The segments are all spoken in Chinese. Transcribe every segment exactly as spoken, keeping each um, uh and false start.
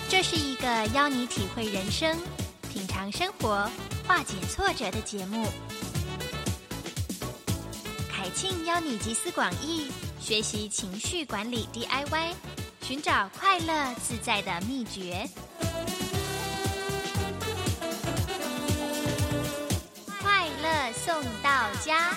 这是一个邀你体会人生、品尝生活、化解挫折的节目。凯庆邀你集思广益，学习情绪管理 D I Y， 寻找快乐自在的秘诀。快乐送到家。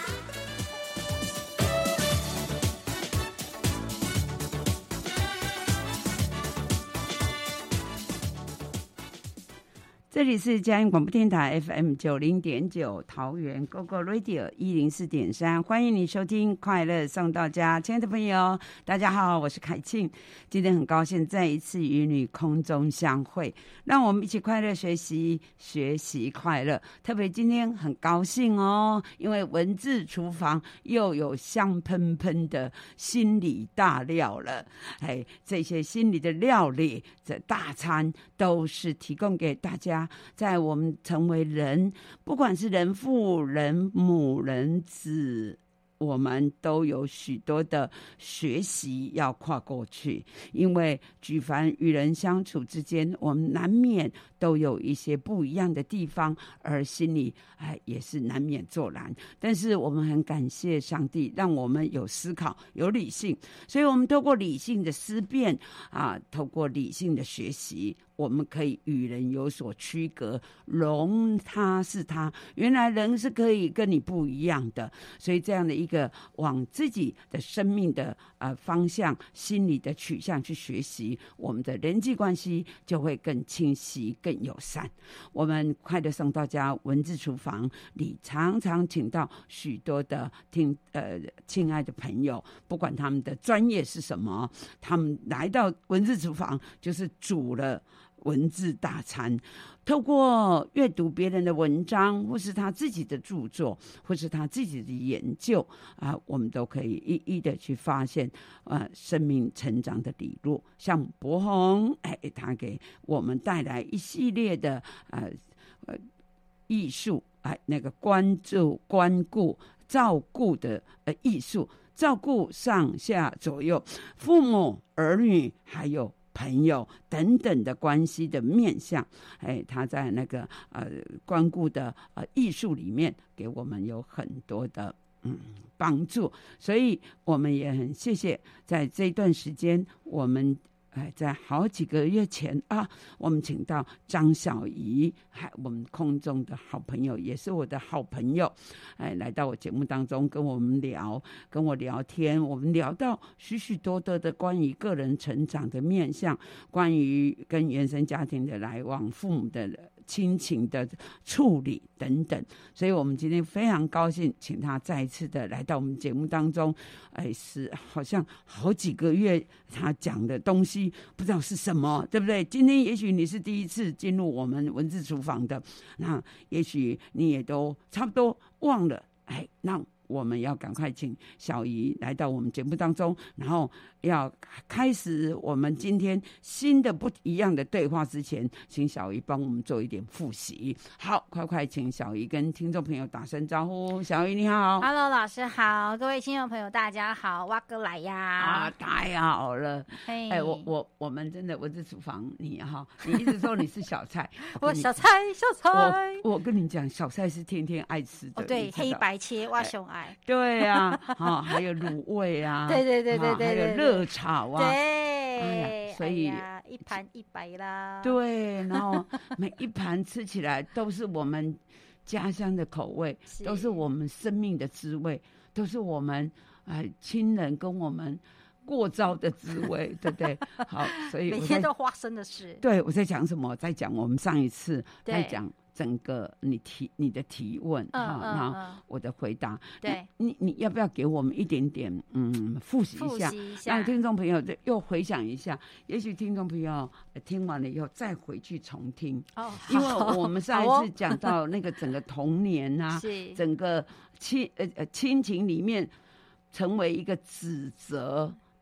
这里是嘉义广播电台 F M 九零点九，桃园 Go Go Radio 一零四点三，欢迎你收听快乐送到家。亲爱的朋友，大家好，我是凯庆。今天很高兴再一次与你空中相会，让我们一起快乐学习，学习快乐。特别今天很高兴哦，因为文字厨房又有香喷喷的心理大料了。哎，这些心理的料理，这大餐都是提供给大家。在我们成为人，不管是人父、人母、人子，我们都有许多的学习要跨过去。因为举凡与人相处之间，我们难免都有一些不一样的地方，而心里哎也是难免作难。但是我们很感谢上帝，让我们有思考、有理性，所以我们透过理性的思辨啊，透过理性的学习，我们可以与人有所区隔，容他是他，原来人是可以跟你不一样的。所以这样的一个往自己的生命的呃方向、心理的取向去学习，我们的人际关系就会更清晰、更友善。我们快乐送到家文字厨房里，常常请到许多的听呃亲爱的朋友，不管他们的专业是什么，他们来到文字厨房就是煮了文字大餐，透过阅读别人的文章，或是他自己的著作，或是他自己的研究啊，我们都可以一一的去发现呃生命成长的理路。像柏宏，哎，他给我们带来一系列的呃呃艺术，哎，那个关注、关顾、照顾的呃艺术，照顾上下左右、父母、儿女，还有朋友等等的关系的面向，哎，他在那个呃关顾的呃艺术里面，给我们有很多的嗯帮助，所以我们也很谢谢，在这一段时间，我们哎，在好几个月前啊，我们请到张小怡，还我们空中的好朋友，也是我的好朋友，哎，来到我节目当中跟我们聊，跟我聊天，我们聊到许许多多的关于个人成长的面向，关于跟原生家庭的来往，父母的亲情的处理等等，所以我们今天非常高兴，请他再一次的来到我们节目当中。哎，是好像好几个月他讲的东西不知道是什么，对不对？今天也许你是第一次进入我们文字厨房的，那也许你也都差不多忘了。哎，那我们要赶快请小怡来到我们节目当中，然后要开始我们今天新的不一样的对话之前，请小怡帮我们做一点复习。好，快快请小怡跟听众朋友打声招呼。小怡你好。 Hello， 老师好，各位听众朋友大家好，挖哥来呀！ 啊，太好了！哎、 hey 我我我们真的文字厨房你哈，你一直说你是小菜， 我小菜小菜， 我我跟你讲，小菜是天天爱吃的。 哦，对，黑白切哇熊爱。 对啊，哦，还有卤味啊， 对对对对对， 还有热炒啊， 对， 哎呀，所以、 哎、一盘一百啦。 对，然后每一盘吃起来都是我们家乡的口味，都是我们生命的滋味，都是我们哎亲人跟我们过招的滋味，对不对？好，所以每天都发生的事。 对，我在讲什么？在讲我们上一次在讲整个你提你的提问， 嗯哈、 嗯， 然后我的回答， 对， 你你要不要给我们一点点嗯复习一下，让听众朋友又回想一下？也许听众朋友听完了以后再回去重听， 哦， 因为我们上一次讲到那个整个童年啊， 是整个亲呃呃亲情里面成为一个指责、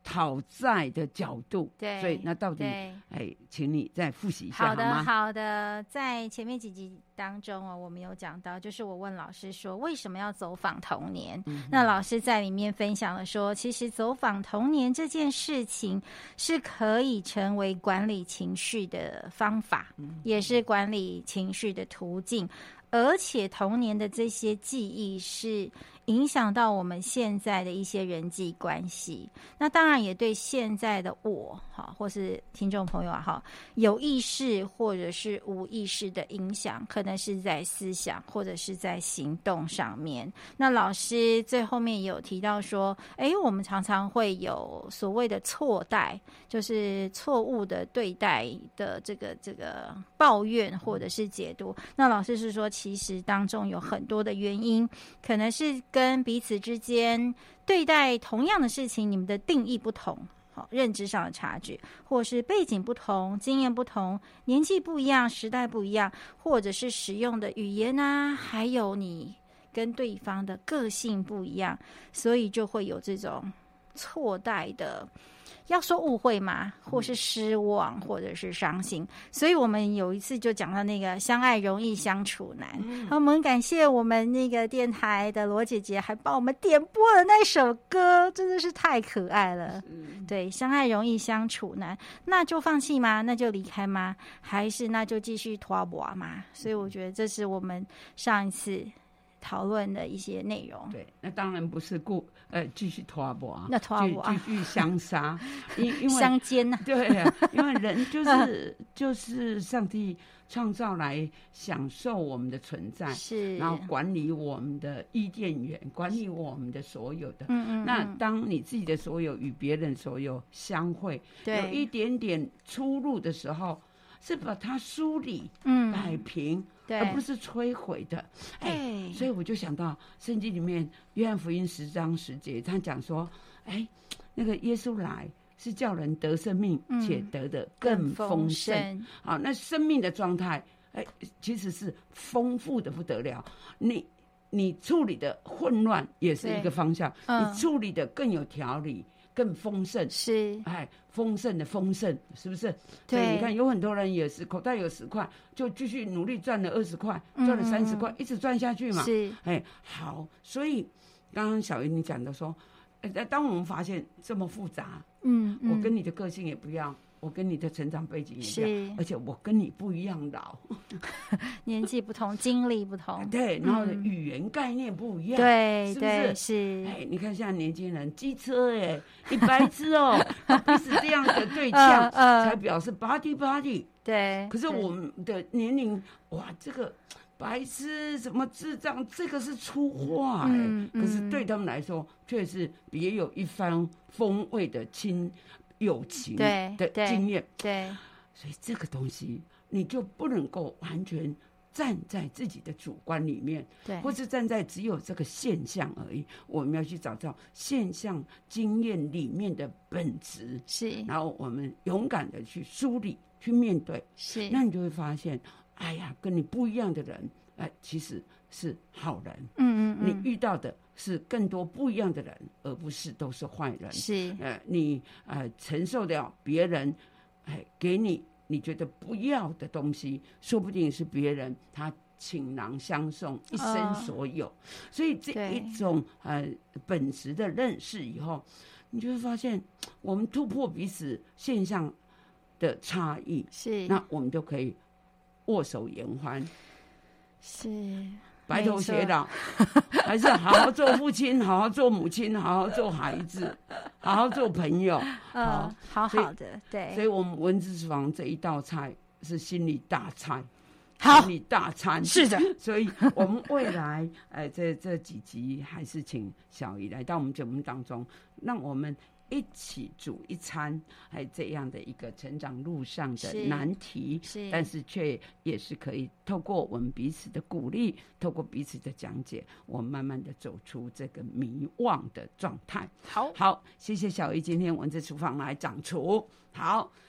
讨债的角度。 对， 所以那到底哎，请你再复习一下好的好吗？ 好的，在前面几集当中哦，我们有讲到，就是我问老师说为什么要走访童年、嗯、那老师在里面分享了说，其实走访童年这件事情是可以成为管理情绪的方法、嗯、也是管理情绪的途径，而且童年的这些记忆是影响到我们现在的一些人际关系，那当然也对现在的我好，或是听众朋友好，有意识或者是无意识的影响，可能是在思想或者是在行动上面。那老师最后面也有提到说，哎，我们常常会有所谓的错待，就是错误的对待的这个这个抱怨或者是解读。那老师是说，其实当中有很多的原因，可能是跟彼此之间对待同样的事情，你们的定义不同，好，认知上的差距，或是背景不同、经验不同、年纪不一样、时代不一样，或者是使用的语言啊，还有你跟对方的个性不一样，所以就会有这种错待的。要说误会嘛，或是失望，或者是伤心，所以我们有一次就讲到那个相爱容易相处难。嗯、我们感谢我们那个电台的罗姐姐，还帮我们点播了那首歌，真的是太可爱了。嗯、对，相爱容易相处难，那就放弃吗？那就离开吗？还是那就继续拖磨吗？所以我觉得这是我们上一次讨论的一些内容。 对，那当然不是故呃继续拖磨， 那拖磨继续相杀，因因为相奸啊。 对啊，因为人就是就是上帝创造来享受我们的存在， 是， 然后管理我们的伊甸园，管理我们的所有的。 嗯 嗯, 嗯。 那当你自己的所有与别人所有相会， 对， 有一点点出入的时候，是把它梳理、 嗯， 摆平。而不是摧毁的，哎，所以我就想到圣经里面约翰福音十章十节，他讲说，哎，那个耶稣来是叫人得生命，嗯、且得的更丰盛。好，那生命的状态，哎，其实是丰富的不得了。你你处理的混乱也是一个方向，嗯、你处理的更有条理。更丰盛， 是， 哎，丰盛的丰盛，是不是？对，所以你看，有很多人也是口袋有十块，就继续努力赚了二十块，赚了三十块，一直赚下去嘛。 是， 哎，好，所以刚刚小云你讲的说，哎，当我们发现这么复杂， 嗯，嗯我跟你的个性也不一样。我跟你的成长背景也不一样，而且我跟你不一样老， 年纪不同，经历不同， 对，然后语言概念不一样， 对、嗯， 是不是？ 是， 哎，你看现在年轻人机车哎，一白痴哦，必须这样的对呛、呃呃、才表示 body body， 对。 可是我们的年龄，哇，这个白痴什么智障，这个是粗话哎、嗯嗯，可是对他们来说，却是别有一番风味的亲。友情的经验， 对， 所以这个东西你就不能够完全站在自己的主观里面， 对， 或是站在只有这个现象而已。我们要去找到现象经验里面的本质， 是， 然后我们勇敢的去梳理、去面对， 是， 那你就会发现，哎呀，跟你不一样的人，哎，其实是好人， 嗯嗯嗯， 你遇到的。是更多不一样的人，而不是都是坏人。 是， 呃，你呃承受了别人，哎，给你你觉得不要的东西，说不定是别人他倾囊相送，一生所有。哦、所以这一种呃本质的认识以后，你就会发现，我们突破彼此现象的差异， 是， 那我们就可以握手言欢。 是。 白头偕老，还是好好做父亲，好好做母亲，好好做孩子，好好做朋友。 嗯，好好的，对。 所以我们文字厨房这一道菜是心理大菜， 好， 心理大餐。 是的， 所以我们未来，呃，这这几集还是请小姨来到我们节目当中，让我们一起煮一餐，还这样的一个成长路上的难题， 是， 但是却也是可以透过我们彼此的鼓励，透过彼此的讲解，我们慢慢的走出这个迷惘的状态。 好， 好，谢谢小姨今天文字厨房来掌厨。好，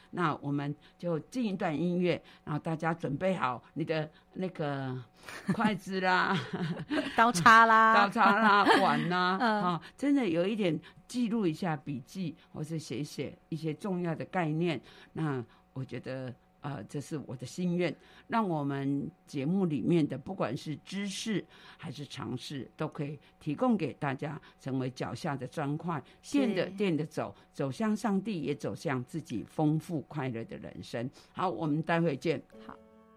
那我们就进一段音乐，然后大家准备好你的那个筷子啦、 刀叉啦、 刀叉啦、碗啦， 嗯啊，真的有一点记录一下笔记，或是写一写一些重要的概念。那我觉得。呃，这是我的心愿，让我们节目里面的不管是知识还是常识，都可以提供给大家，成为脚下的砖块，垫着垫着走，走向上帝，也走向自己丰富快乐的人生。好，我们待会见。 好。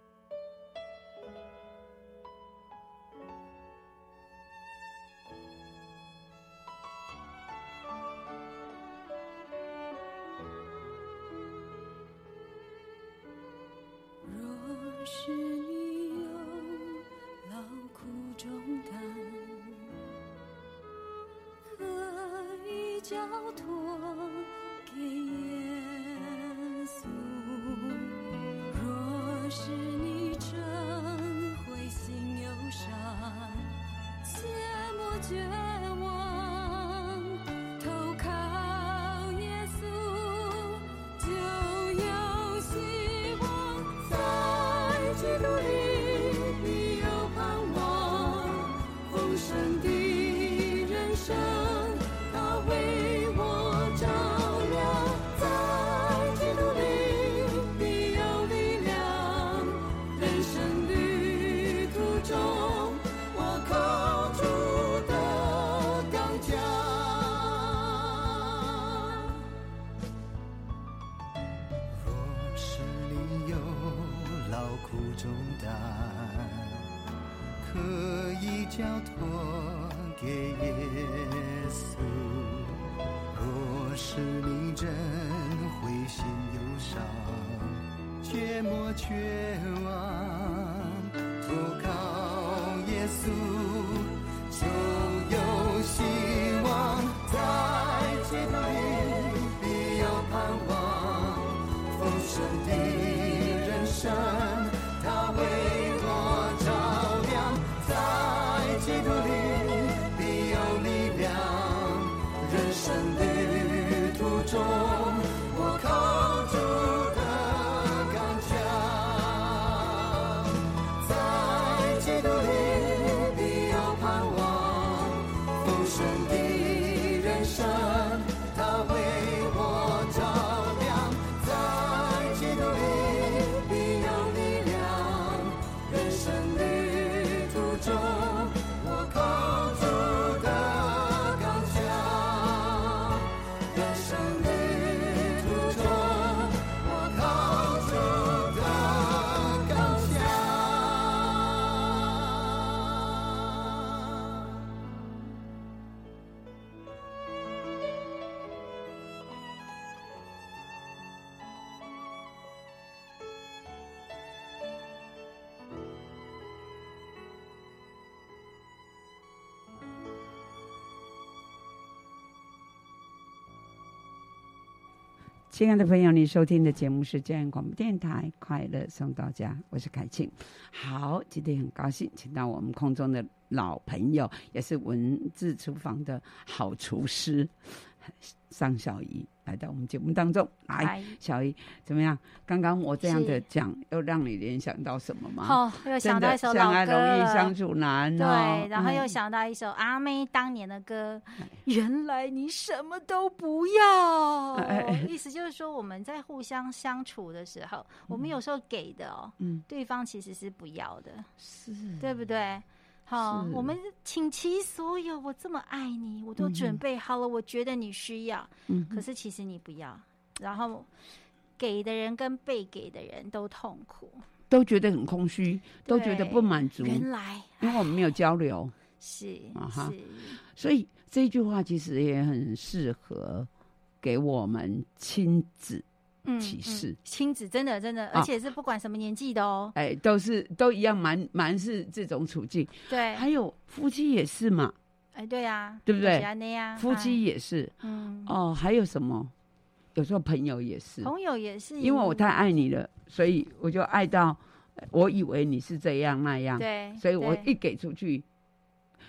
是你有劳苦重担，可以交托给耶稣。若是你真灰心忧伤，切莫绝望，投靠耶稣，就有希望。在基督里必有盼望，丰盛的人生他为我照亮。在基督里必有力量，人生旅途中我靠主的刚强。若是你有劳苦重担，可以交托给耶稣。若是你真灰心忧伤，切莫绝望，投靠耶稣，就有希望。在基督里必有盼望，丰盛的人生他为我照亮。在基督里必有力量，人生旅途中我靠主的刚强。在基督里必有盼望，丰盛的人生他为我照亮。在基督里必有力量，人生旅途中我靠主的刚强。人生旅途中我靠主的刚强。 亲爱的朋友，你收听的节目是教养广播电台快乐送到家，我是凯庆。好，今天很高兴请到我们空中的老朋友，也是文字厨房的好厨师尚小怡来到我们节目当中来。小怡怎么样？刚刚我这样的讲，又让你联想到什么吗？ 哦，又想到一首老歌了， 相爱容易相处难、哦。 对，然后又想到一首阿妹当年的歌，嗯、原来你什么都不要。哎、意思就是说，我们在互相相处的时候，嗯、我们有时候给的哦，嗯，对方其实是不要的， 是， 对不对？好，我们倾其所有，我这么爱你，我都准备好了，嗯、我觉得你需要，嗯，可是其实你不要，然后给的人跟被给的人都痛苦， 都觉得很空虚，都觉得不满足。 原来， 因为我们没有交流， 是啊哈， 是， 所以这句话其实也很适合给我们亲子。启示、嗯嗯、 亲子真的真的，而且是不管什么年纪的哦， 哎、啊，都是都一样，蛮蛮是这种处境。 对， 还有夫妻也是嘛， 哎，对呀、啊， 对不对？ 啊、 夫妻也是，嗯，哦，还有什么？有时候朋友也是， 朋友也是， 因为我太爱你了，所以我就爱到我以为你是这样那样， 对， 所以我一给出去，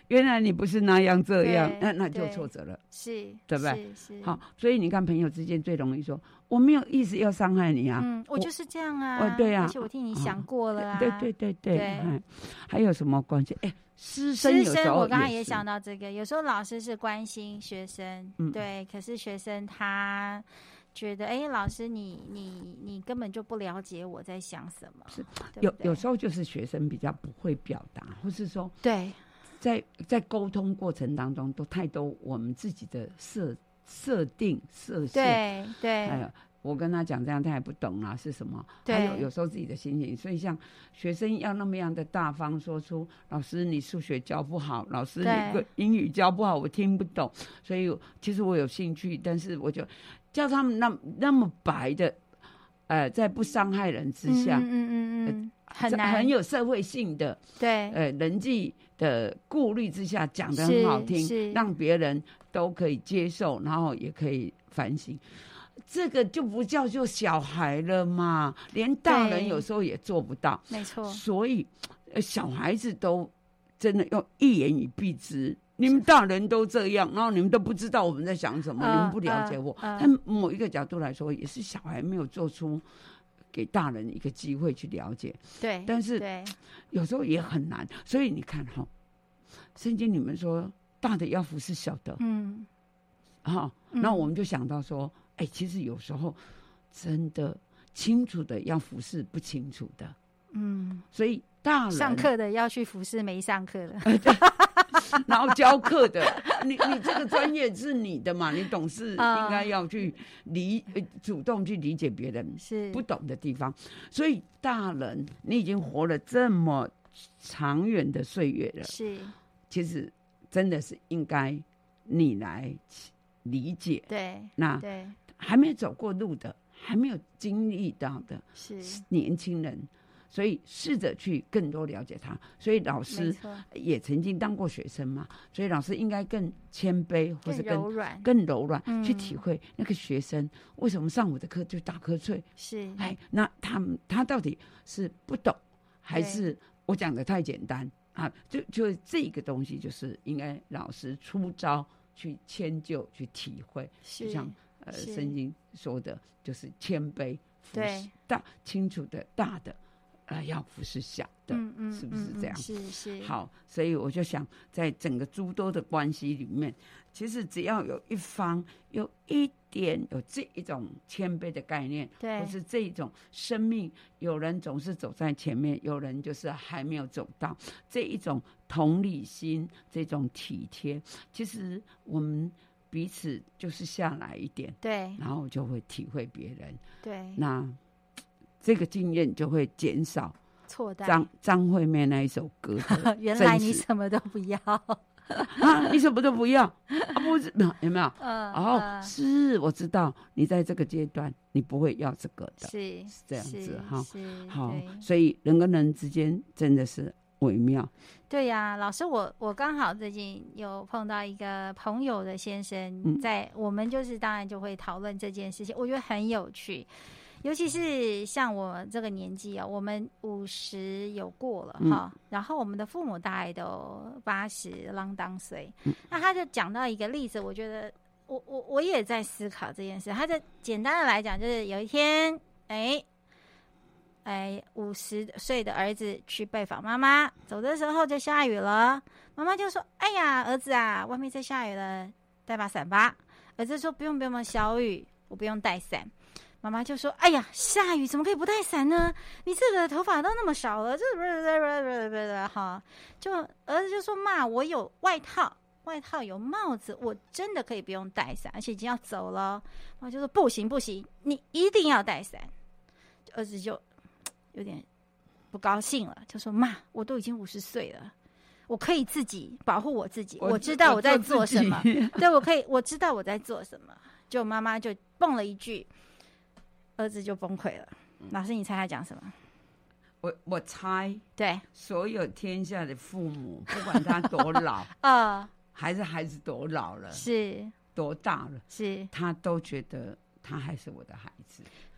原来你不是那样这样， 对那那就对挫折了， 是， 对不对？ 是是。 好，所以你看朋友之间最容易说我没有意思要伤害你啊， 嗯，我就是这样啊， 哦对啊而且我替你想过了啊， 对对对对， 对哎，还有什么关系？哎，师生有师生， 时候我刚刚也是想到这个，有时候老师是关心学生， 嗯对，可是学生他觉得，哎，老师你你你根本就不了解我在想什么， 是对不对有有时候就是学生比较不会表达，或是说对在在沟通过程当中都太多我们自己的设设定设限， 对对， 还有我跟他讲这样他也不懂啊是什么， 对还有有时候自己的心情，所以像学生要那么样的大方说出老师你数学教不好，老师对你英语教不好我听不懂，所以其实我有兴趣，但是我就叫他们那那么白的呃在不伤害人之下， 嗯嗯嗯嗯嗯，很难， 很有社会性的对呃人际的顾虑之下讲得很好听， 是是让别人都可以接受，然后也可以反省。这个就不叫做小孩了嘛，连大人对有时候也做不到。 没错， 所以，呃，小孩子都真的要一言以蔽之。你们大人都这样，然后你们都不知道我们在想什么， 呃你们不了解我。 呃呃但某一个角度来说，也是小孩没有做出给大人一个机会去了解。 对， 但是对有时候也很难，所以你看哈、哦，圣经里面说大的要服侍小的， 嗯， 哈、 嗯那我们就想到说，哎，其实有时候真的清楚的要服侍不清楚的， 嗯， 所以大人上课的要去服侍没上课的， 然后教课的，你你这个专业是你的嘛，你懂事啊应该要去理，呃主动去理解别人是不懂的地方。所以大人，你已经活了这么长远的岁月了， 是， 其实真的是应该你来理解。 对那对还没有走过路的，还没有经历到的是， 年轻人，所以试着去更多了解他。所以老没师错， 也曾经当过学生嘛，所以老师应该更谦卑，或更是更柔软， 更柔软、 嗯去体会那个学生为什么上午的课就打瞌睡。 是， 哎，那他们他到底是不懂，还对是我讲的太简单啊？就就这个东西，就是应该老师出招去迁就、去体会， 是就像呃是圣经说的，就是谦卑服对侍大清楚的大的，呃，要服侍小的， 嗯嗯， 是不是这样？ 嗯嗯是是， 好，所以我就想，在整个诸多的关系里面，其实只要有一方有一点有这一种谦卑的概念， 对或是这一种生命，有人总是走在前面，有人就是还没有走到，这一种同理心，这种体贴，其实我们彼此就是下来一点， 对然后就会体会别人， 对， 那这个经验就会减少。 错待， 张张惠妹那一首歌的原来真实你什么都不要， 啊，你什么都不要啊？不是，有没有？ 嗯， 哦， 嗯是我知道，你在这个阶段你不会要这个的， 是是这样子是哈。 是， 好对， 所以人跟人之间真的是微妙。 对呀、老师我，我刚好最近有碰到一个朋友的先生， 嗯在我们就是当然就会讨论这件事情，我觉得很有趣，尤其是像我这个年纪啊、我们五十有过了哈、 嗯然后我们的父母大概都八十啷当岁， 嗯那他就讲到一个例子，我觉得我我我也在思考这件事，他就简单的来讲，就是有一天，哎。哎，五十岁的儿子去拜访妈妈，走的时候就下雨了。妈妈就说：“哎呀，儿子啊，外面在下雨了，带把伞吧。”儿子说：“不用不用，小雨，我不用带伞。”妈妈就说：“哎呀，下雨怎么可以不带伞呢？你这个头发都那么少了，这不是不是不是不是哈？”就儿子就说：“妈，我有外套，外套有帽子，我真的可以不用带伞，而且已经要走了。”妈妈就说：“不行不行，你一定要带伞。”儿子就有点不高兴了，就说：“妈，我都已经五十岁了，我可以自己保护我自己， 我我知道我在做什么， 我做自己对，我可以，我知道我在做什么。”就妈妈就蹦了一句，儿子就崩溃了。老师，你猜他讲什么？ 我我猜， 对， 所有天下的父母，不管他多老， 呃， 还是孩子多老了， 是多大了， 是， 他都觉得他还是我的孩子。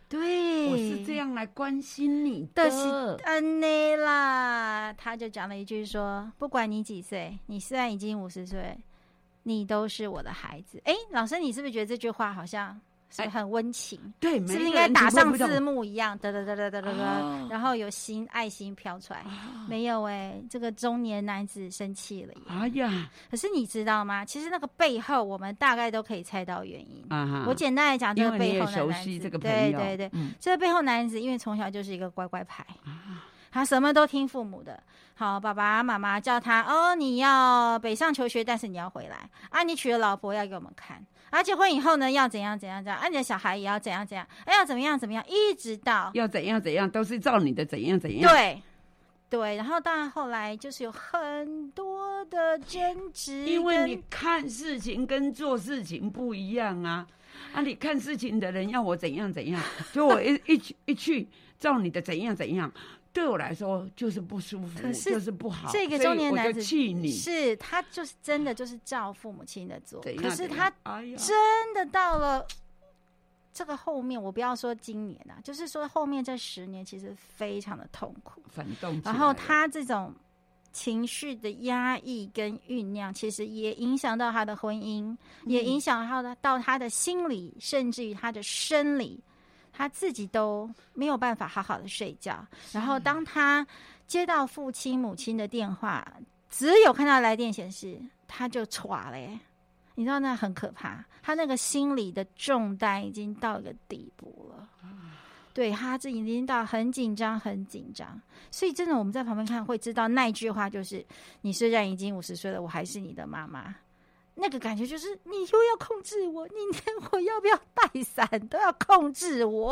对， 我是这样来关心你的， 的， 是安内啦。他就讲了一句说：“不管你几岁，你虽然已经五十岁，你都是我的孩子。”哎，老师，你是不是觉得这句话好像是不是很温情？ 对， 是不是应该打上字幕一样？哒哒哒哒哒哒哒，然后有心爱心飘出来。哦、没有哎、欸，这个中年男子生气了耶！ 哎呀， 可是你知道吗？其实那个背后，我们大概都可以猜到原因。 啊、 我简单来讲，这个背后的熟悉这个朋友，对对对，嗯、这个背后男子因为从小就是一个乖乖牌。啊，他什么都听父母的。好，爸爸妈妈叫他哦，你要北上求学，但是你要回来啊！你娶了老婆要给我们看，啊，结婚以后呢要怎样怎样怎样，啊，你的小孩也要怎样怎样，哎，要怎么样怎么样，一直到要怎样怎样，都是照你的怎样怎样。 对对，然后当然后来就是有很多的争执， 因为你看事情跟做事情不一样啊。啊，你看事情的人要我怎样怎样，就我一一去一去照你的怎样怎样。对我来说就是不舒服，可是就是不好。 这个中年男子气你， 是他就是真的就是照父母亲的做，可是他真的到了这个后面，我不要说今年啊，就是说后面这十年其实非常的痛苦， 反动。 然后他这种情绪的压抑跟酝酿，其实也影响到他的婚姻，嗯、也影响到到他的心理，甚至于他的生理。他自己都没有办法好好的睡觉，然后当他接到父亲母亲的电话，只有看到来电显示，他就唰了耶。你知道那很可怕，他那个心理的重担已经到一个地步了，对，他这已经到很紧张很紧张。所以真的我们在旁边看会知道那一句话就是你虽然已经五十岁了，我还是你的妈妈。那个感觉就是你又要控制我，你连我要不要带伞都要控制我。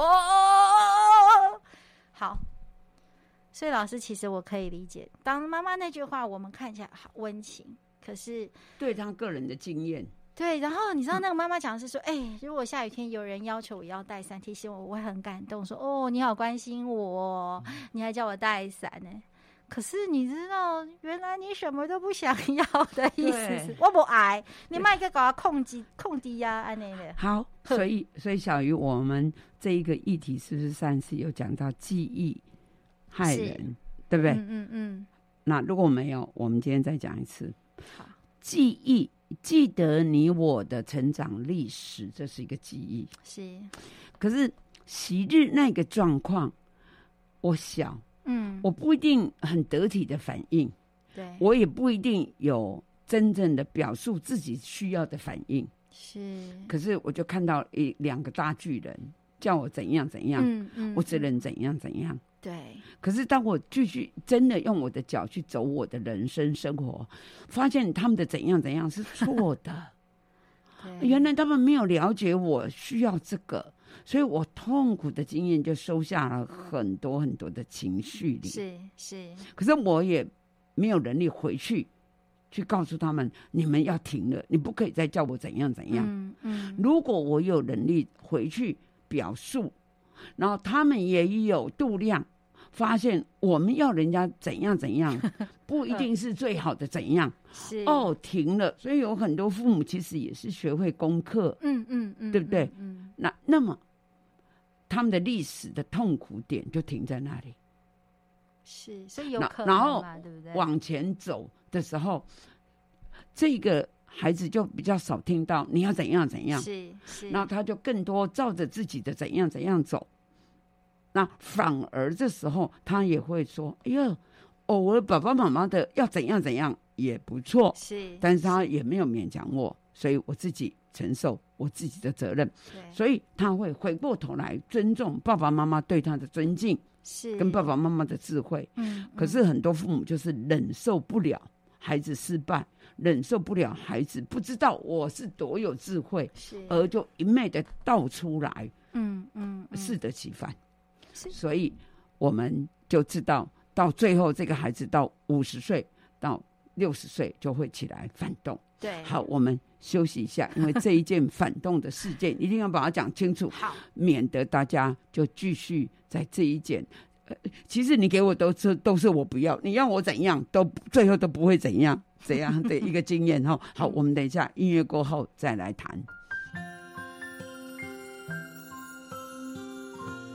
好，所以老师其实我可以理解，当妈妈那句话我们看起来好温情，可是对他个人的经验， 对，然后你知道那个妈妈讲的是说，哎、欸，如果下雨天有人要求我要带伞，提醒我，我会很感动，说哦，你好关心我，你还叫我带伞呢。可是你知道，原来你什么都不想要的意思是，我不爱你，卖个搞控制控制呀，安内的。 好，所以所以小鱼，我们这一个议题是不是上次有讲到记忆害人，对不对？ 嗯嗯嗯。 那如果没有，我们今天再讲一次。 好， 记忆，记得你我的成长历史，这是一个记忆。 是。 可是昔日那个状况，我小。 嗯， 我不一定很得体的反应， 对， 我也不一定有真正的表述自己需要的反应， 是。 可是我就看到一两个大巨人叫我怎样怎样， 嗯嗯， 我只能怎样怎样。 对。 可是当我继续真的用我的脚去走我的人生生活，发现他们的怎样怎样是错的。 对， 原来他们没有了解我需要这个。所以我痛苦的经验就收下了很多很多的情绪里， 是是。 可是我也没有能力回去去告诉他们，你们要停了，你不可以再叫我怎样怎样。 嗯嗯。 如果我有能力回去表述，然后他们也有度量，发现我们要人家怎样怎样，不一定是最好的怎样。 是哦，停了。所以有很多父母其实也是学会功课， 嗯嗯嗯， 对不对？ 嗯。嗯那那么。他们的历史的痛苦点就停在那里， 是，所以有可能然后对不对？ 往前走的时候，这个孩子就比较少听到你要怎样怎样， 是是， 然后他就更多照着自己的怎样怎样走，那反而这时候他也会说：“哎呦，偶尔爸爸妈妈的要怎样怎样也不错。” 是， 但是他也没有勉强我，所以我自己承受我自己的责任，所以他会回过头来尊重爸爸妈妈对他的尊敬， 是跟爸爸妈妈的智慧。 嗯， 可是很多父母就是忍受不了孩子失败，忍受不了孩子不知道我是多有智慧， 是而就一昧的倒出来， 嗯嗯，嗯适得其反。所以我们就知道，到最后这个孩子到五十岁到六十岁就会起来反动。 对， 好，我们休息一下，因为这一件反动的事件一定要把它讲清楚， 好， 免得大家就继续在这一件。呃，其实你给我都是都是我不要，你让我怎样都最后都不会怎样，这样的一个经验哈。好，我们等一下音乐过后再来谈。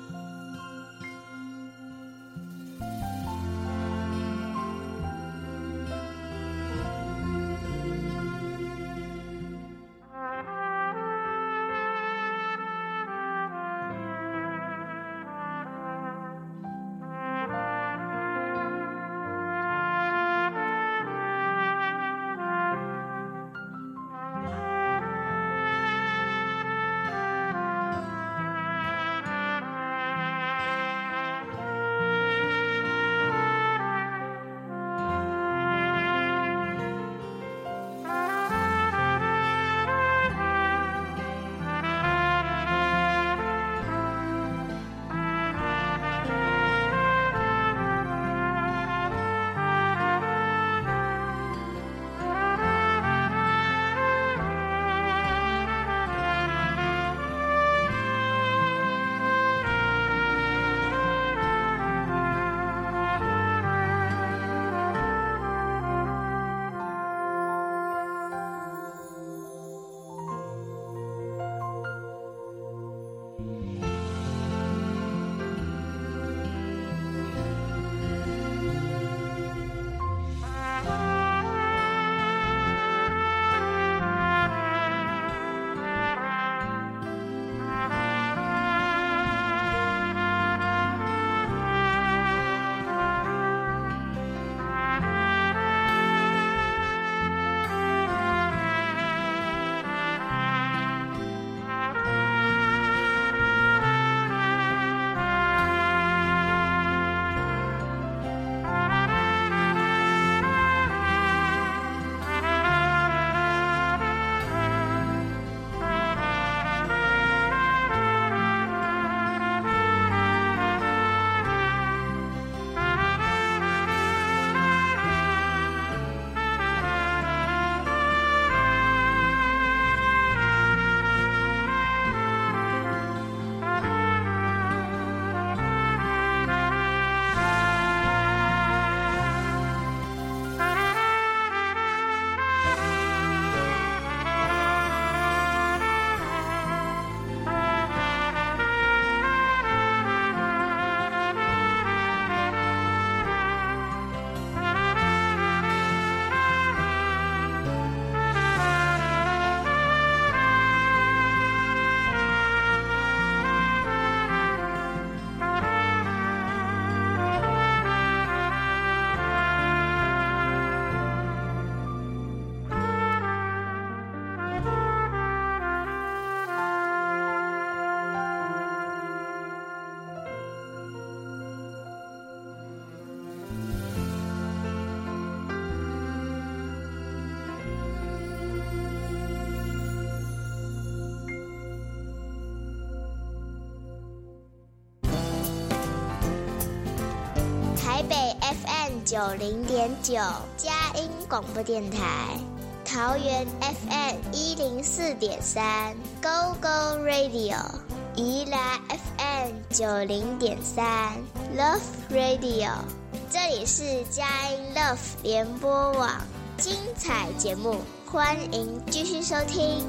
九零点九，佳音广播电台，桃园 F M 一零四点三 ，Go Go Radio， 宜兰 F M 九零点三 ，Love Radio， 这里是佳音 Love 联播网，精彩节目，欢迎继续收听。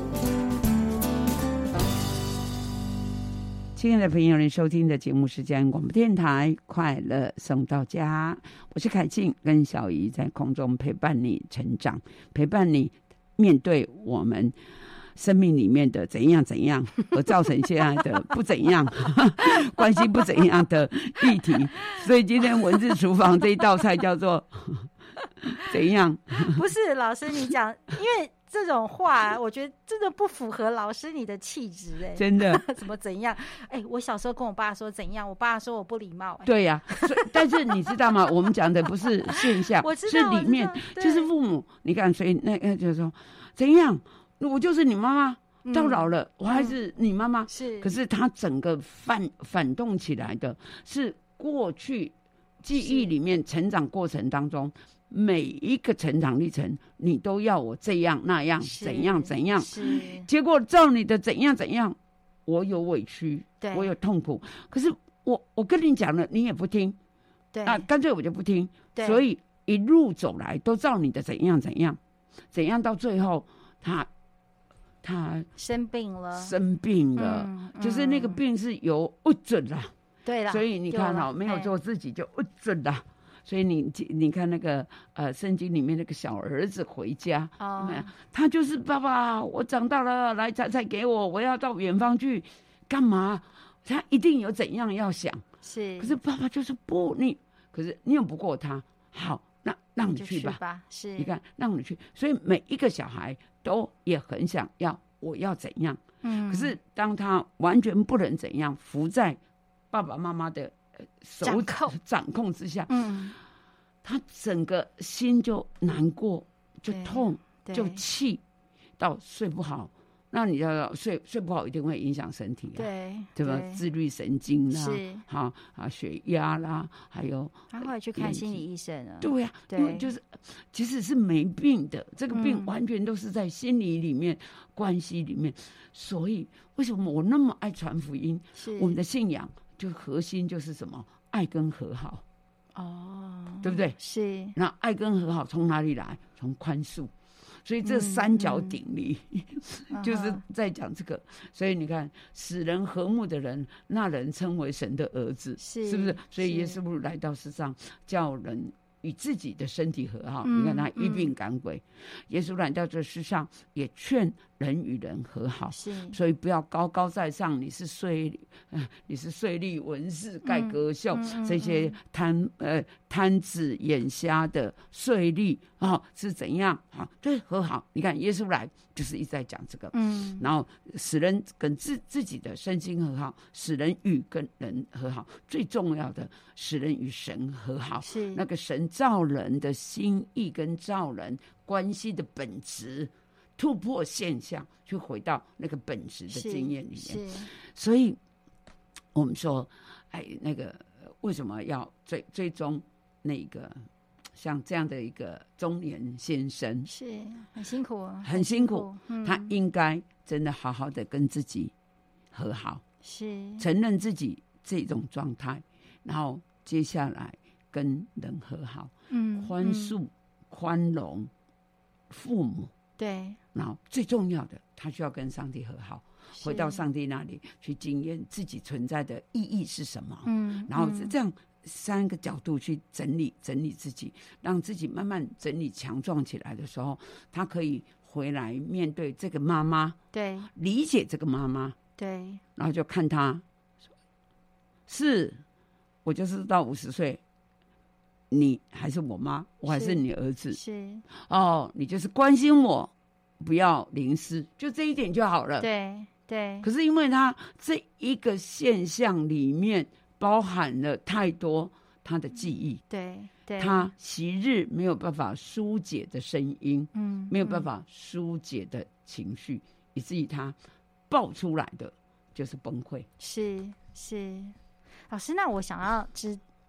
亲爱的朋友，您收听的节目是佳音广播电台快乐送到家，我是凯静，跟小姨在空中陪伴你成长，陪伴你面对我们生命里面的怎样怎样而造成现在的不怎样关系不怎样的议题。所以今天文字厨房这一道菜叫做怎样？ 不是老师你讲，因为这种话我觉得真的不符合老师你的气质。哎， 真的怎么怎样？哎，我小时候跟我爸说怎样，我爸说我不礼貌。 对呀、啊，但是你知道吗？我们讲的不是现象， 我知道是里面，就是父母。你看，所以那个就是说怎样，我就是你妈妈。到老了、嗯、我还是你妈妈、嗯、 是， 可是他整个反反动起来的是过去记忆里面成长过程当中每一个成长历程，你都要我这样那样怎样怎样，结果照你的怎样怎样，我有委屈，我有痛苦，可是我我跟你讲了，你也不听， 对啊，干脆我就不听，所以一路走来都照你的怎样怎样怎样，到最后他。他生病了， 生病了，嗯嗯、就是那个病是由误准啦， 对啦， 所以你看哈、喔，没有做自己就误准啦。所以你你看那个呃圣经里面那个小儿子回家，哦、他就是爸爸，我长大了，来才才给我，我要到远方去干嘛？他一定有怎样要想， 是， 可是爸爸就是不你，可是你拗不过他，好，那让你去吧， 去吧是， 你看让你去，所以每一个小孩。都也很想要，我要怎样？嗯，可是当他完全不能怎样，服在爸爸妈妈的手掌控掌控之下， 嗯， 他整个心就难过，就痛，就气，到睡不好。那你要睡睡不好，一定会影响身体啊， 对对吧？自律神经啦， 是好啊，血压啦，还有他后来去看心理医生了。 对呀、啊，因为就是其实是没病的，这个病完全都是在心理里面、嗯、关系里面。所以为什么我那么爱传福音？ 是我们的信仰就核心就是什么？爱跟和好。 哦， 对不对？ 是。 那爱跟和好从哪里来？从宽恕。所以这三角鼎立、嗯、就是在讲这个、嗯、所以你看使人和睦的人，那人称为神的儿子， 是, 是不是？所以耶稣来到世上叫人与自己的身体和好、嗯、你看他医病赶鬼、嗯、耶稣来到这世上也劝人与人和好，是，所以不要高高在上，你是税你是税吏文士盖革秀、嗯、这些贪呃贪子眼瞎的税吏啊、哦、是怎样啊？对，和好。你看耶稣来就是一直在讲这个，嗯，然后使人跟自自己的身心和好，使人与跟人和好，最重要的使人与神和好，是那个神造人的心意跟造人关系的本质。突破现象，去回到那个本质的经验里面。所以，我们说，哎，那个为什么要最最终那个像这样的一个中年先生， 是很辛苦啊， 很辛苦。辛苦嗯、他应该真的好好的跟自己和好， 是承认自己这种状态，然后接下来跟人和好，嗯，宽恕、嗯、宽容父母。 对， 然后最重要的，他需要跟上帝和好，回到上帝那里去经验自己存在的意义是什么。嗯，然后这样三个角度去整理整理自己，让自己慢慢整理强壮起来的时候，他可以回来面对这个妈妈， 对， 理解这个妈妈， 对， 然后就看他，是我就是到五十岁。你还是我妈，我还是你儿子， 是哦，你就是关心我，不要淋湿，就这一点就好了。 对对。 可是因为他这一个现象里面包含了太多他的记忆， 对对， 他昔日没有办法疏解的声音，嗯，没有办法疏解的情绪，嗯、以至于他爆出来的就是崩溃。 是是，老师，那我想要知。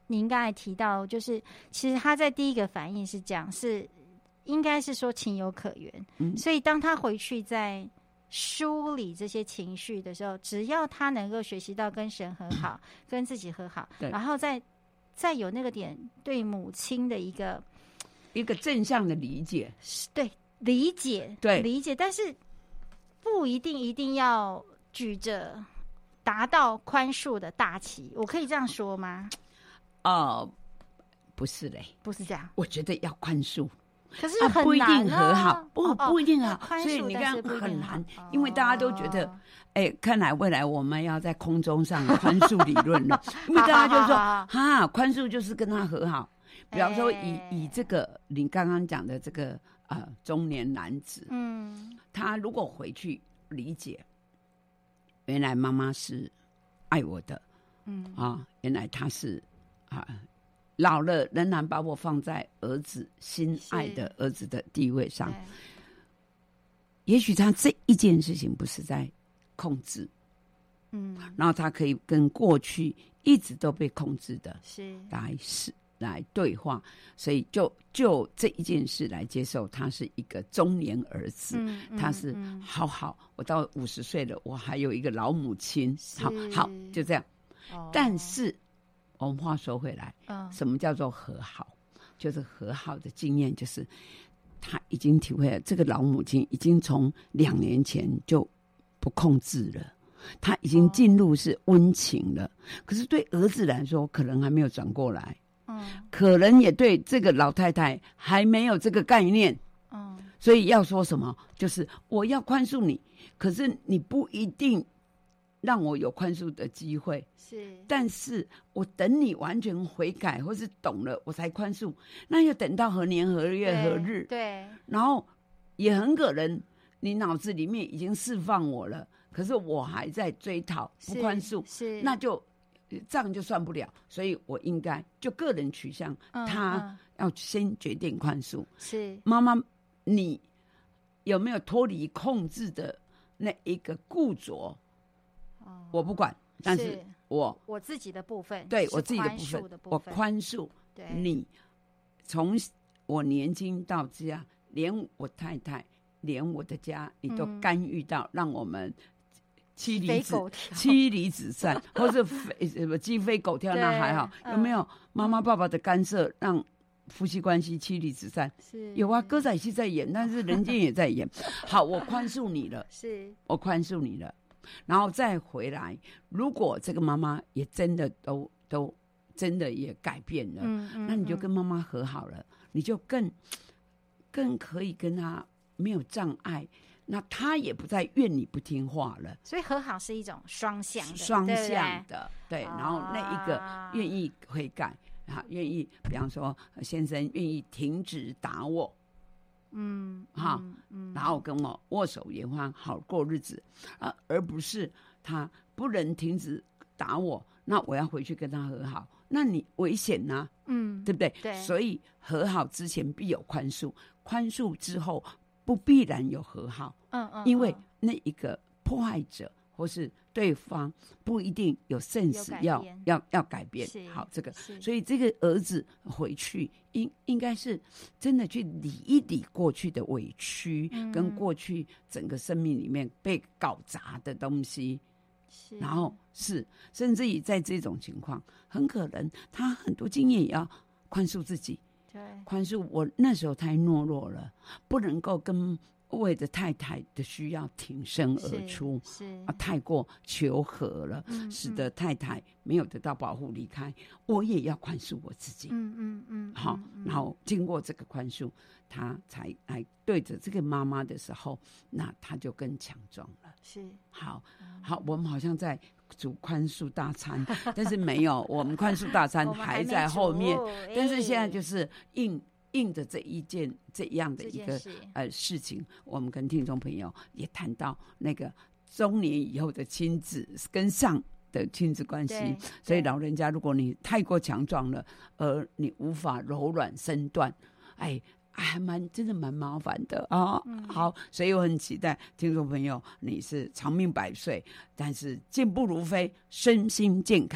您刚才提到，就是其实他在第一个反应是这样，是应该是说情有可原，嗯，所以当他回去在梳理这些情绪的时候，只要他能够学习到跟神和好，跟自己和好，然后再再有那个点对母亲的一个一个正向的理解， 对理解， 对理解，但是不一定一定要举着达到宽恕的大旗，我可以这样说吗？ 哦，不是嘞， 不是这样， 我觉得要宽恕。 可是很难、啊啊、 不一定和好，不、 哦、 不一定好， 哦、 所以你看很难， 哦、 因为大家都觉得，哎、欸，看来未来我们要在空中上宽恕理论了，因为大家就说，哈，宽恕就是跟他和好。比方说以，以、欸、以这个你刚刚讲的这个呃中年男子，嗯，他如果回去理解，原来妈妈是爱我的，嗯啊，原来他是啊。老了仍然把我放在儿子心爱的儿子的地位上，也许他这一件事情不是在控制，嗯，然后他可以跟过去一直都被控制的是来是来对话，所以就就这一件事来接受，他是一个中年儿子，嗯嗯、他是好好，我到五十岁了，我还有一个老母亲，好好就这样，哦、但是。我们话说回来，嗯，什么叫做和好？就是和好的经验，就是他已经体会了，这个老母亲已经从两年前就不控制了，他已经进入是温情了。哦、可是对儿子来说，可能还没有转过来，嗯，可能也对这个老太太还没有这个概念，嗯，所以要说什么，就是我要宽恕你，可是你不一定。让我有宽恕的机会，是，但是我等你完全悔改或是懂了，我才宽恕，那要等到何年何月何日？对，然后也很可能你脑子里面已经释放我了，可是我还在追讨不宽恕，是，那就账就算不了，所以我应该就个人取向，嗯、他要先决定宽恕。是，妈妈，你有没有脱离控制的那一个固着？我不管，但是我我自己的部分， 对我自己的部分，我宽恕你。从我年轻到家，连我太太，连我的家，你都干预到，让我们妻离子妻离子散，或者什么鸡飞狗跳，那还好。有没有妈妈爸爸的干涉，让夫妻关系妻离子散？是有啊，歌仔戏在演，但是人间也在演。好，我宽恕你了，是我宽恕你了。然后再回来，如果这个妈妈也真的都都真的也改变了，嗯嗯、那你就跟妈妈和好了，你就更更可以跟她没有障碍，那她也不再怨你不听话了。 所以和好是一种双向的， 双向的，对。对，然后那一个愿意悔改，啊，愿意，比方说先生愿意停止打我。嗯，哈，嗯嗯、然后跟我握手言欢，好过日子啊，而不是他不能停止打我，那我要回去跟他和好，那你危险呐、啊，嗯，对不对？对，所以和好之前必有宽恕，宽恕之后不必然有和好，嗯嗯，因为那一个迫害者或是对方不一定有 sense 要要要改变，好，这个，所以这个儿子回去应应该是真的去理一理过去的委屈，嗯、跟过去整个生命里面被搞砸的东西，然后是甚至于在这种情况，很可能他很多经验也要宽恕自己，对，宽恕我那时候太懦弱了，不能够跟。为着太太的需要挺身而出，是, 是啊，太过求和了，嗯、使得太太没有得到保护离开。我也要宽恕我自己，嗯嗯嗯，好，嗯、然后经过这个宽恕，他才来对着这个妈妈的时候，那他就更强壮了。是，好，好，我们好像在煮宽恕大餐，但是没有，我们宽恕大餐还在后面，但是现在就是硬。应着这一件这样的一个呃事情，我们跟听众朋友也谈到那个中年以后的亲子跟上的亲子关系，所以老人家如果你太过强壮了，而你无法柔软身段，哎，还蛮真的蛮麻烦的啊。嗯、好，所以我很期待听众朋友，你是长命百岁，但是健步如飞，身心健康。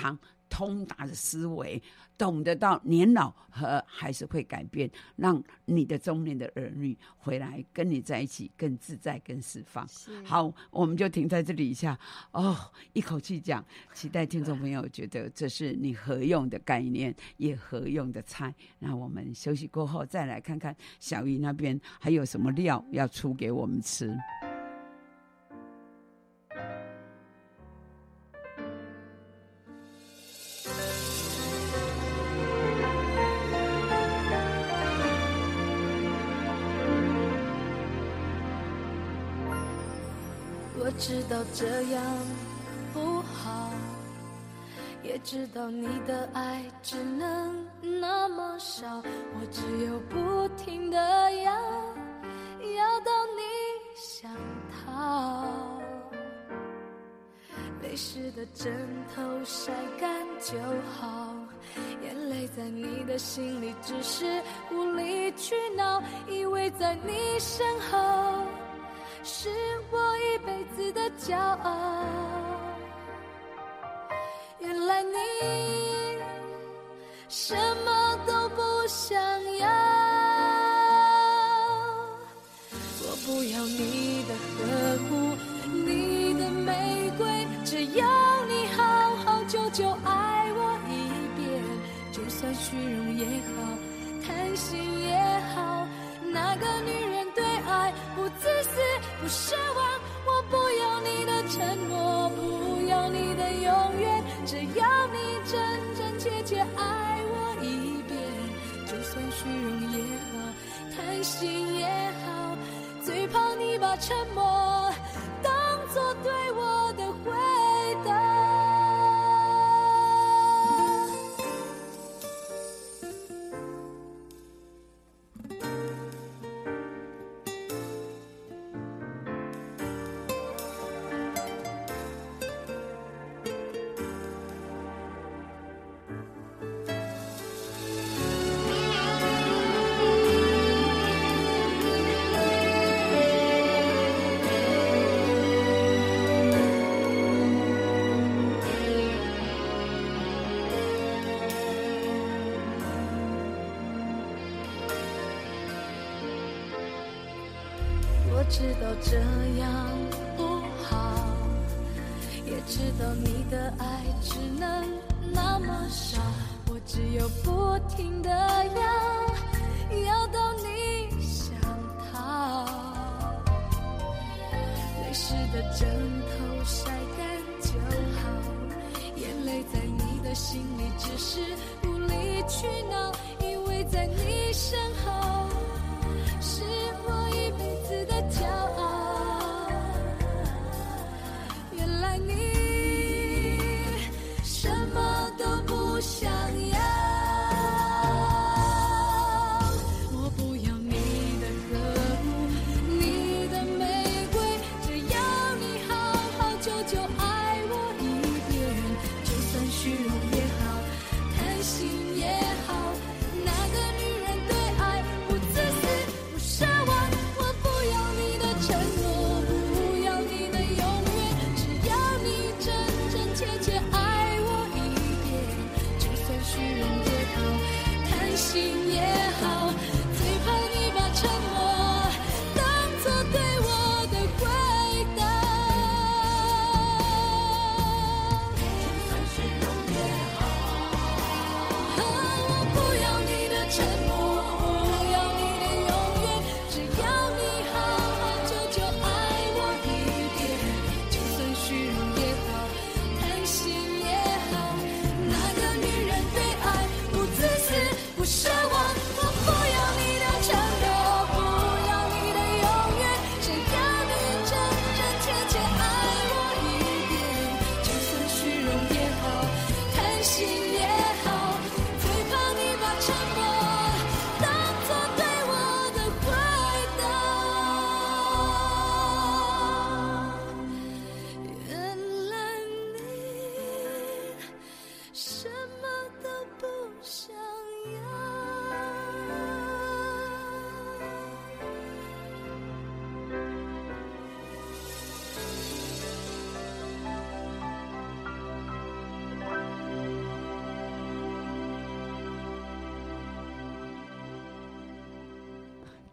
通达的思维，懂得到年老和还是会改变，让你的中年的儿女回来跟你在一起更自在更释放。好，我们就停在这里一下哦，一口气讲，期待听众朋友觉得这是你合用的概念，也合用的菜。那我们休息过后再来看看小姨那边还有什么料要出给我们吃。 我知道这样不好，也知道你的爱只能那么少，我只有不停地要要到你想逃。泪湿的枕头晒干就好，眼泪在你的心里只是无理取闹，以为在你身后是我一辈子的骄傲。原来你什么都不想要，我不要你的呵护，你的玫瑰，只要你好好久久爱我一遍，就算虚荣也好，贪心也好，那个女人对爱不自私不奢望，我不要你的承诺，不要你的永远，只要你真真切切爱我一遍，就算虚荣也好，贪心也好，最怕你把沉默当作对我的回答。我知道这样不好，也知道你的爱只能那么少，我只有不停地要要到你想逃。泪湿的枕头晒干就好，眼泪在你的心里只是无理取闹，以为在你身后是我一辈子的骄傲。原来你什么都不想要，我不要你的呵护，你的玫瑰，只要你好好久久爱我一遍，就算虚荣也好，贪心也好，那个女人对爱不自私不奢望，我不要你的承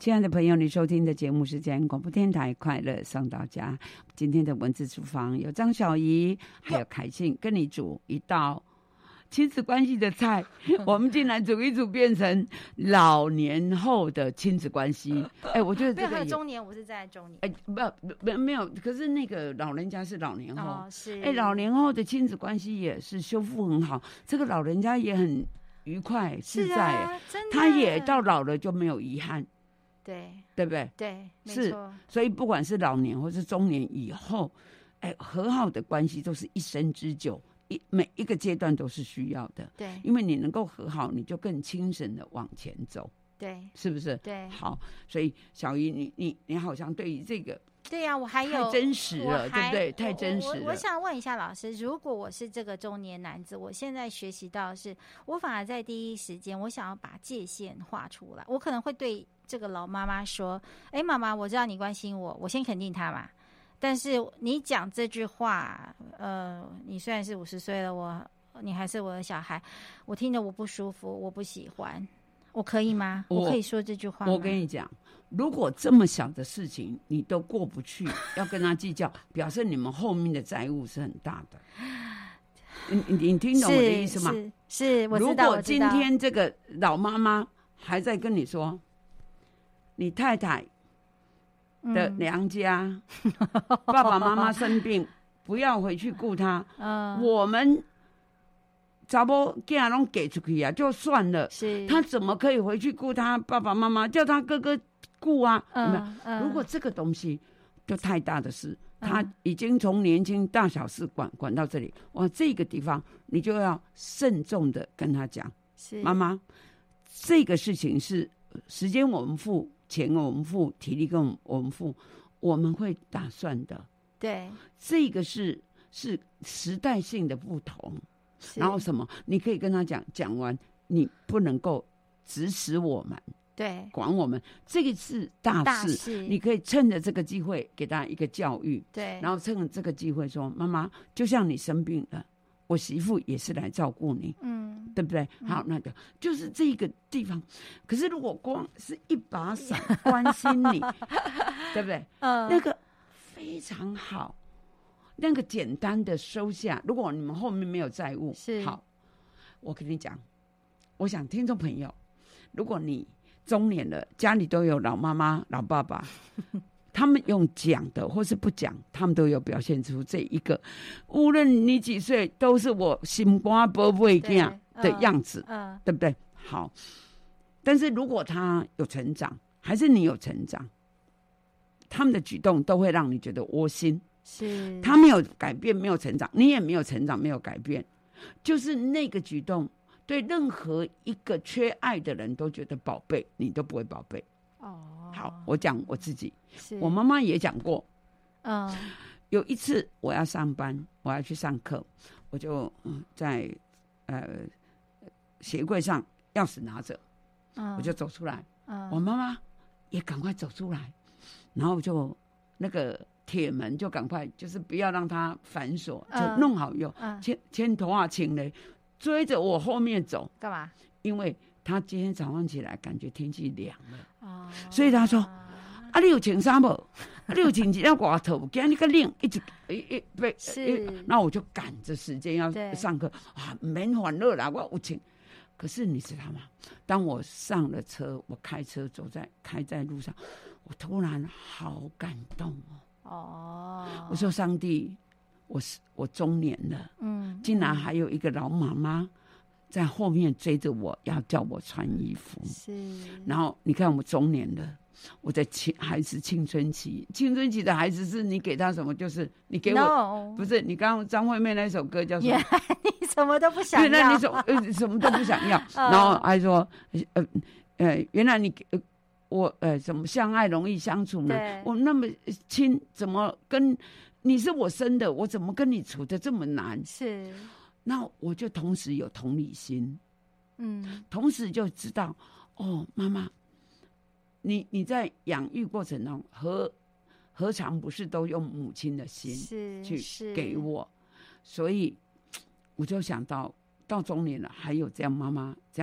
亲爱的朋友，你收听的节目是嘉义广播电台快乐送到家。今天的文字厨房有张小怡还有凯庆跟你煮一道亲子关系的菜，我们竟然煮一煮变成老年后的亲子关系。哎，我觉得这个也中年，我是在中年。 哎，不不没有，可是那个老人家是老年后， 哦、是哎，老年后的亲子关系也是修复很好，这个老人家也很愉快自在、 啊、真的， 他也到老了就没有遗憾。 对， 对不对？ 对， 是，所以不管是老年或是中年以后，哎，和好的关系都是一生之久，一每一个阶段都是需要的。 对， 因为你能够和好，你就更精神的往前走。 对， 是不是？ 对， 好，所以小姨，你你你好像对于这个， 对呀、啊，我还有太真实了，对不对？太真实了。 我, 我, 我想问一下老师，如果我是这个中年男子，我现在学习到的是，我反而在第一时间，我想要把界限画出来，我可能会对这个老妈妈说：“哎，妈妈，我知道你关心我，我先肯定她嘛。但是你讲这句话，呃，你虽然是五十岁了，我你还是我的小孩，我听着我不舒服，我不喜欢，我可以吗？我, 我可以说这句话吗？ 我跟你讲，如果这么小的事情你都过不去，要跟他计较，表示你们后面的债务是很大的。你你你听懂我的意思吗？ 是，是是我知道。 如果今天这个老妈妈还在跟你说，你太太的娘家、嗯、爸爸妈妈生病，不要回去顾他。嗯，我们查某囝拢给出去啊，就算了。 是， 他怎么可以回去顾他爸爸妈妈？叫他哥哥顾啊？嗯嗯、如果这个东西就太大的事，嗯、他已经从年轻大小事管管到这里，哇，这个地方你就要慎重的跟他讲， 是妈妈，这个事情是时间我们付。钱我们付，体力跟我们付，我们会打算的。 对， 这个是是时代性的不同。然后什么？你可以跟他讲，讲完你不能够指使我们， 对， 管我们，这个是大事。 大事你可以趁着这个机会给他一个教育， 对， 然后趁着这个机会说，妈妈，就像你生病了。我媳妇也是来照顾你，嗯，对不对？好，那个就是这个地方。可是如果光是一把伞关心你，对不对？嗯，那个非常好，那个简单的收下。如果你们后面没有债务， 是好，我跟你讲，我想听众朋友，如果你中年了，家里都有老妈妈、老爸爸。他们用讲的或是不讲，他们都有表现出这一个，无论你几岁，都是我心肝宝贝囝的样子，嗯嗯、对不对？好，但是如果他有成长，还是你有成长，他们的举动都会让你觉得窝心。 是， 他没有改变，没有成长，你也没有成长，没有改变，就是那个举动，对任何一个缺爱的人都觉得宝贝，你都不会宝贝。 哦， 好，我讲我自己，我妈妈也讲过，嗯，有一次我要上班，我要去上课，我就、嗯、在呃鞋柜上钥匙拿着，嗯，我就走出来，嗯，我妈妈也赶快走出来，然后就那个铁门就赶快就是不要让它反锁，就弄好以后，嗯，牵牵头发轻嘞，追着我后面走， 干嘛？因为他今天早上起来感觉天气凉了，哦，所以他说：“啊，你有穿衫不？啊，你有穿一件外套，今天你个冷，一直一一被是。”那我就赶着时间要上课啊，免烦恼啦，我有穿。可是你知道吗？当我上了车，我开车走在开在路上，我突然好感动哦。哦，我说上帝，我是我中年了，嗯，竟然还有一个老妈妈。在后面追着我要叫我穿衣服， 是。 然后你看我中年了，我在青孩子青春期，青春期的孩子是你给他什么，就是你给我， no. 不是你刚刚张惠妹那首歌叫什么？ 你什么都不想要， 原来你什呃什么都不想要，然后还说呃呃原来你呃我呃怎么相爱容易相处呢？我那么亲，怎么跟你是我生的，我怎么跟你处得这么难？ 是。 那我就同时有同理心，嗯，同时就知道，哦，妈妈，你你在养育过程中，何何尝不是都用母亲的心去给我？所以我就想到，到中年了，还有这样妈妈这样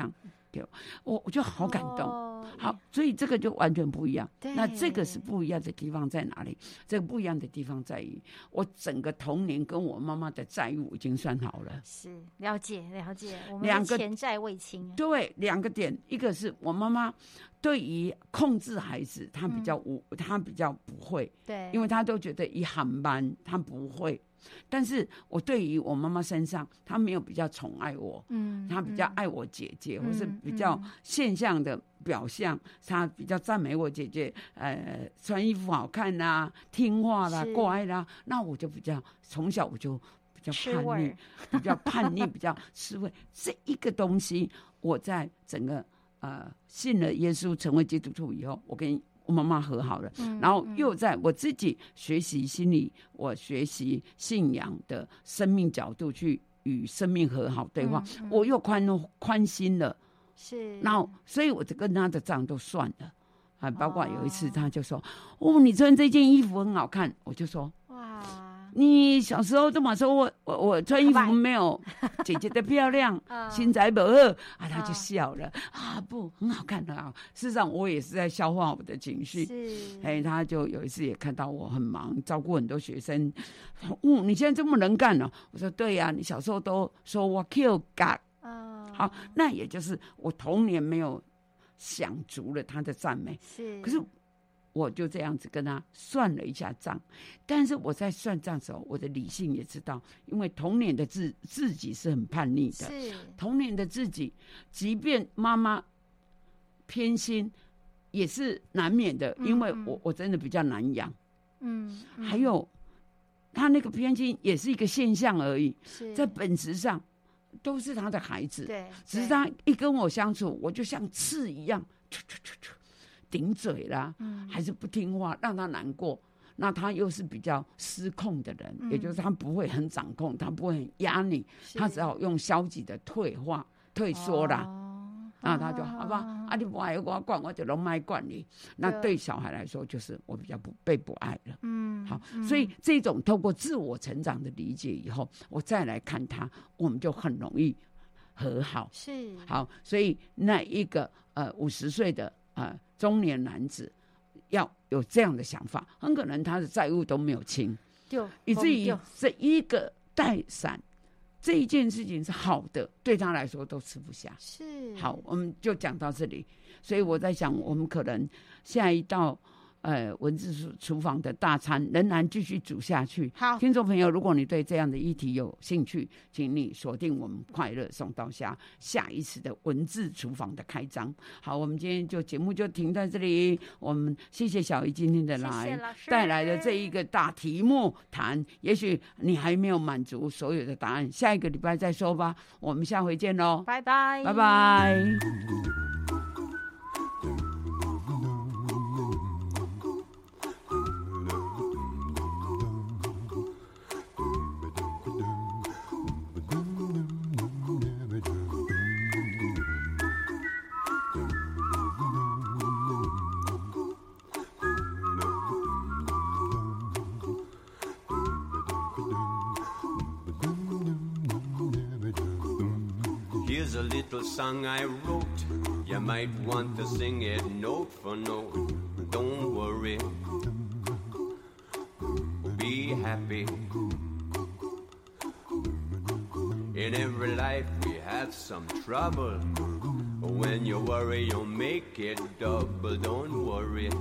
给我，我我就好感动。 哦、 好，所以这个就完全不一样。 对， 那这个是不一样的地方在哪里？这个不一样的地方在于，我整个童年跟我妈妈的债务已经算好了。 是了解了解，我们两个前债未清。 对，两个点，一个是我妈妈对于控制孩子，她比较无，嗯、她比较不会， 对， 因为她都觉得一航班她不会。但是我对于我妈妈身上，她没有比较宠爱我，嗯，她比较爱我姐姐，嗯、或是比较现象的表象，她比较赞美我姐姐，呃，穿衣服好看啦、听话啦、乖啦，那我就比较从小我就比较叛逆，比较叛逆，比较吃味。这一个东西，我在整个呃信了耶稣，成为基督徒以后，我跟我妈妈和好了，嗯、然后又在我自己学习心理，我学习信仰的生命角度去与生命和好对话，嗯嗯、我又宽宽心了。是，然后所以我就跟他的账都算了啊，包括有一次他就说：“哦，哦你穿这件衣服很好看。”我就说：“哇。”你小时候这么说我，我我穿衣服没有姐姐的漂亮，身材不好啊，他就笑了啊，不很好看的啊。事实上，我也是在消化我的情绪。是，哎，他就有一次也看到我很忙，照顾很多学生。嗯，你现在这么能干呢、哦？我说对呀、啊，你小时候都说我 Q 嘎。哦，好，那也就是我童年没有享足了他的赞美。是，可是。我就这样子跟他算了一下账，但是我在算账的时候，我的理性也知道，因为童年的自自己是很叛逆的，是童年的自己，即便妈妈偏心，也是难免的，嗯、因为我我真的比较难养，嗯，嗯还有他那个偏心也是一个现象而已，在本质上都是他的孩子，对，只是他一跟我相处，我就像刺一样，啾啾啾啾顶嘴啦，嗯、还是不听话，让他难过。那他又是比较失控的人，嗯、也就是他不会很掌控，他不会很压你，他只好用消极的退化、退缩啦。哦、那他就、哦、好吧，啊你不爱我管，我就拢卖管你。那对小孩来说，就是我比较不被不爱了。嗯，好，嗯、所以这种透过自我成长的理解以后，我再来看他，我们就很容易和好。是，好，所以那一个呃五十岁的。呃，中年男子要有这样的想法，很可能他的债务都没有清，以至于这一个带伞这一件事情是好的，对他来说都吃不下。是，好，我们就讲到这里。所以我在想，我们可能下一道呃文字厨房的大餐仍然继续煮下去。好，听众朋友，如果你对这样的议题有兴趣，请你锁定我们快乐送到家下一次的文字厨房的开张。好，我们今天就节目就停在这里。我们谢谢小姨今天的来，谢谢带来的这一个大题目谈，也许你还没有满足所有的答案，下一个礼拜再说吧。我们下回见喽， 拜拜， 拜拜。 Here's a little song I wrote. You might want to sing it note for note. Don't worry, be happy. In every life we have some trouble. When you worry, you'll make it double. Don't worry,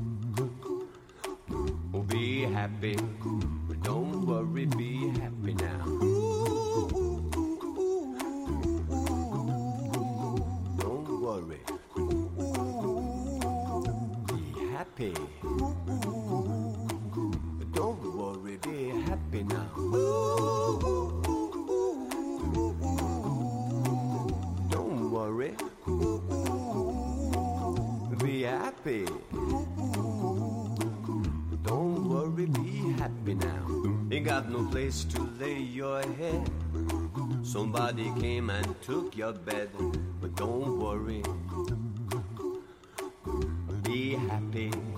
be happy. Don't worry, be happy now. Happy. Don't worry, be happy now. Don't worry, be happy. Don't worry, be happy now. You got no place to lay your head. Somebody came and took your bed. But don't worry, be happy.